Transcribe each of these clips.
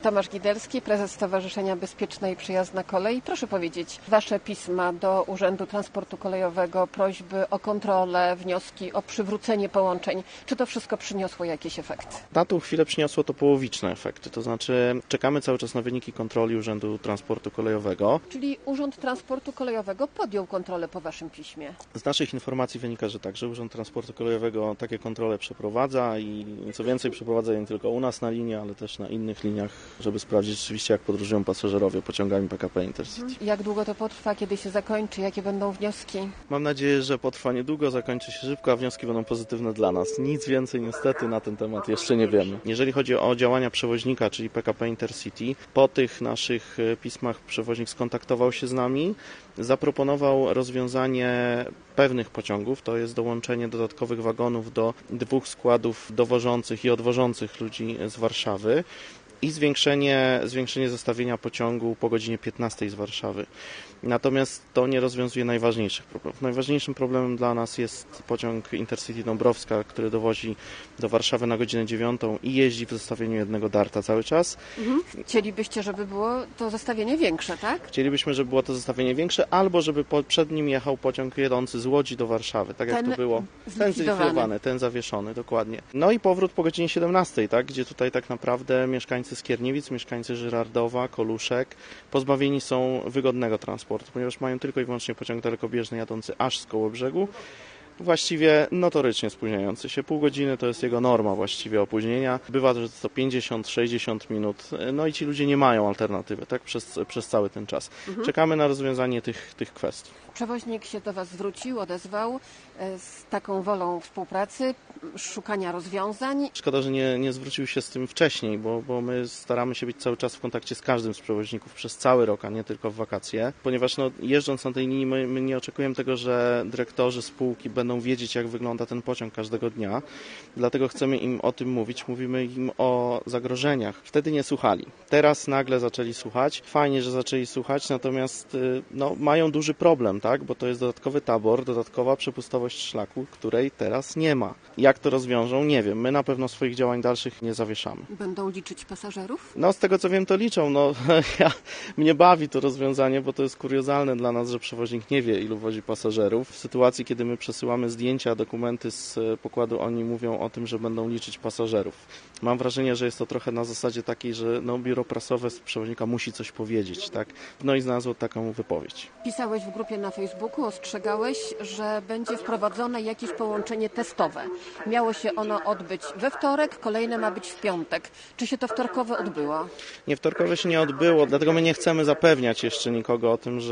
Tomasz Gidelski, prezes Stowarzyszenia Bezpieczna i Przyjazna Kolej. Proszę powiedzieć, wasze pisma do Urzędu Transportu Kolejowego, prośby o kontrolę, wnioski o przywrócenie połączeń, czy to wszystko przyniosło jakieś efekty? Na tą chwilę przyniosło to połowiczne efekty, to znaczy czekamy cały czas na wyniki kontroli Urzędu Transportu Kolejowego. Czyli Urząd Transportu Kolejowego podjął kontrolę po waszym piśmie? Z naszych informacji wynika, że tak, że Urząd Transportu Kolejowego takie kontrole przeprowadza i co więcej przeprowadza je nie tylko u nas na linii, ale też na innych liniach, żeby sprawdzić rzeczywiście, jak podróżują pasażerowie pociągami PKP Intercity. Jak długo to potrwa, kiedy się zakończy, jakie będą wnioski? Mam nadzieję, że potrwa niedługo, zakończy się szybko, a wnioski będą pozytywne dla nas. Nic więcej niestety na ten temat jeszcze nie wiemy. Jeżeli chodzi o działania przewoźnika, czyli PKP Intercity, po tych naszych pismach przewoźnik skontaktował się z nami, zaproponował rozwiązanie pewnych pociągów, to jest dołączenie dodatkowych wagonów do 2 składów dowożących i odwożących ludzi z Warszawy i zwiększenie zestawienia pociągu po godzinie 15 z Warszawy. Natomiast to nie rozwiązuje najważniejszych problemów. Najważniejszym problemem dla nas jest pociąg Intercity Dąbrowska, który dowozi do Warszawy na godzinę 9 i jeździ w zestawieniu jednego darta cały czas. Chcielibyście, żeby było to zestawienie większe, tak? Chcielibyśmy, żeby było to zestawienie większe, albo żeby przed nim jechał pociąg jadący z Łodzi do Warszawy, tak jak to było. Ten zlikwidowany, ten zawieszony, dokładnie. No i powrót po godzinie 17, tak, gdzie tutaj tak naprawdę mieszkańcy Skierniewic, mieszkańcy Żyrardowa, Koluszek pozbawieni są wygodnego transportu, ponieważ mają tylko i wyłącznie pociąg dalekobieżny jadący aż z Kołobrzegu, właściwie notorycznie spóźniający się. Pół godziny to jest jego norma właściwie opóźnienia. Bywa, że to 50-60 minut. No i ci ludzie nie mają alternatywy, tak, przez cały ten czas. Czekamy na rozwiązanie tych kwestii. Przewoźnik się do was zwrócił, odezwał z taką wolą współpracy, szukania rozwiązań. Szkoda, że nie zwrócił się z tym wcześniej, bo my staramy się być cały czas w kontakcie z każdym z przewoźników przez cały rok, a nie tylko w wakacje, ponieważ jeżdżąc na tej linii my nie oczekujemy tego, że dyrektorzy spółki będą wiedzieć, jak wygląda ten pociąg każdego dnia, dlatego chcemy im o tym mówić, mówimy im o zagrożeniach. Wtedy nie słuchali. Teraz nagle zaczęli słuchać. Fajnie, że zaczęli słuchać, natomiast mają duży problem, tak? Bo to jest dodatkowy tabor, dodatkowa przepustowość szlaku, której teraz nie ma. Jak to rozwiążą? Nie wiem. My na pewno swoich działań dalszych nie zawieszamy. Będą liczyć pasażerów? Z tego co wiem, to liczą. Mnie bawi to rozwiązanie, bo to jest kuriozalne dla nas, że przewoźnik nie wie, ilu wozi pasażerów. W sytuacji, kiedy my przesyłamy zdjęcia, dokumenty z pokładu, oni mówią o tym, że będą liczyć pasażerów. Mam wrażenie, że jest to trochę na zasadzie takiej, że biuro prasowe z przewoźnika musi coś powiedzieć, tak? I znalazło taką wypowiedź. Pisałeś w grupie na Facebooku, ostrzegałeś, że będzie wprowadzone jakieś połączenie testowe. Miało się ono odbyć we wtorek, kolejne ma być w piątek. Czy się to wtorkowe odbyło? Nie, wtorkowe się nie odbyło, dlatego my nie chcemy zapewniać jeszcze nikogo o tym,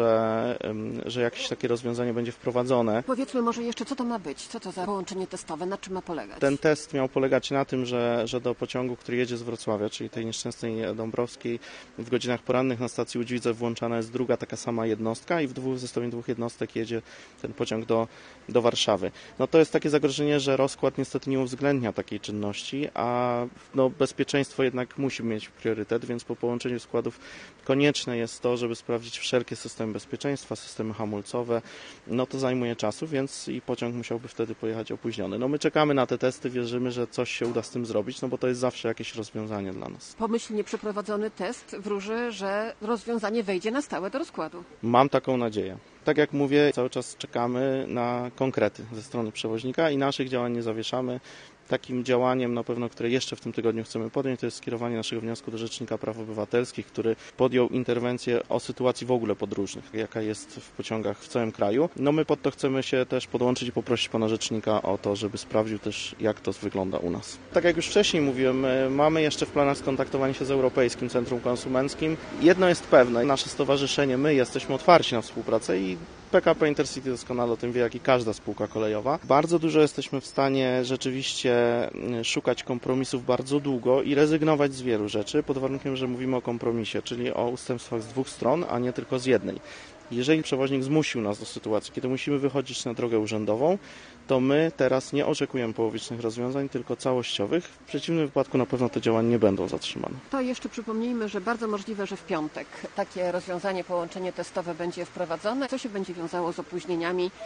że jakieś takie rozwiązanie będzie wprowadzone. Powiedzmy może jeszcze, co to ma być? Co to za połączenie testowe? Na czym ma polegać? Ten test miał polegać na tym, że do pociągu, który jedzie z Wrocławia, czyli tej nieszczęsnej Dąbrowskiej, w godzinach porannych na stacji Udźwidzew włączana jest druga taka sama jednostka i w zestawieniu 2 jednostek jedzie ten pociąg do Warszawy. To jest takie zagrożenie, że rozkład niestety nie uwzględnia takiej czynności, a bezpieczeństwo jednak musi mieć priorytet, więc po połączeniu składów konieczne jest to, żeby sprawdzić wszelkie systemy bezpieczeństwa, systemy hamulcowe. To zajmuje czasu, więc i pociąg musiałby wtedy pojechać opóźniony. My czekamy na te testy, wierzymy, że coś się uda z tym zrobić, bo to jest zawsze jakieś rozwiązanie dla nas. Pomyślnie przeprowadzony test wróży, że rozwiązanie wejdzie na stałe do rozkładu. Mam taką nadzieję. Tak jak mówię, cały czas czekamy na konkrety ze strony przewoźnika i naszych działań nie zawieszamy. Takim działaniem na pewno, które jeszcze w tym tygodniu chcemy podjąć, to jest skierowanie naszego wniosku do Rzecznika Praw Obywatelskich, który podjął interwencję o sytuacji w ogóle podróżnych, jaka jest w pociągach w całym kraju. My pod to chcemy się też podłączyć i poprosić pana Rzecznika o to, żeby sprawdził też, jak to wygląda u nas. Tak jak już wcześniej mówiłem, mamy jeszcze w planach skontaktowanie się z Europejskim Centrum Konsumenckim. Jedno jest pewne, nasze stowarzyszenie, my jesteśmy otwarci na współpracę i PKP Intercity doskonale o tym wie, jak i każda spółka kolejowa. Bardzo dużo jesteśmy w stanie rzeczywiście szukać kompromisów bardzo długo i rezygnować z wielu rzeczy, pod warunkiem, że mówimy o kompromisie, czyli o ustępstwach z 2 stron, a nie tylko z jednej. Jeżeli przewoźnik zmusił nas do sytuacji, kiedy musimy wychodzić na drogę urzędową, to my teraz nie oczekujemy połowicznych rozwiązań, tylko całościowych. W przeciwnym wypadku na pewno te działania nie będą zatrzymane. To jeszcze przypomnijmy, że bardzo możliwe, że w piątek takie rozwiązanie, połączenie testowe będzie wprowadzone. Co się będzie wiązało z opóźnieniami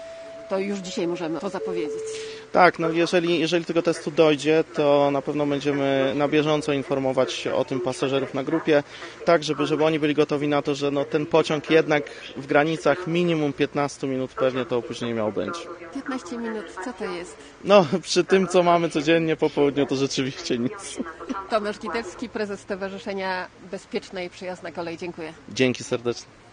to już dzisiaj możemy to zapowiedzieć. Tak, no jeżeli tego testu dojdzie, to na pewno będziemy na bieżąco informować o tym pasażerów na grupie, tak żeby oni byli gotowi na to, że no, ten pociąg jednak w granicach minimum 15 minut pewnie to opóźnienie miało być. 15 minut, co to jest? No, przy tym, co mamy codziennie po południu, to rzeczywiście nic. Tomasz Gitecki, prezes Stowarzyszenia Bezpieczna i Przyjazna Kolej. Dziękuję. Dzięki serdecznie.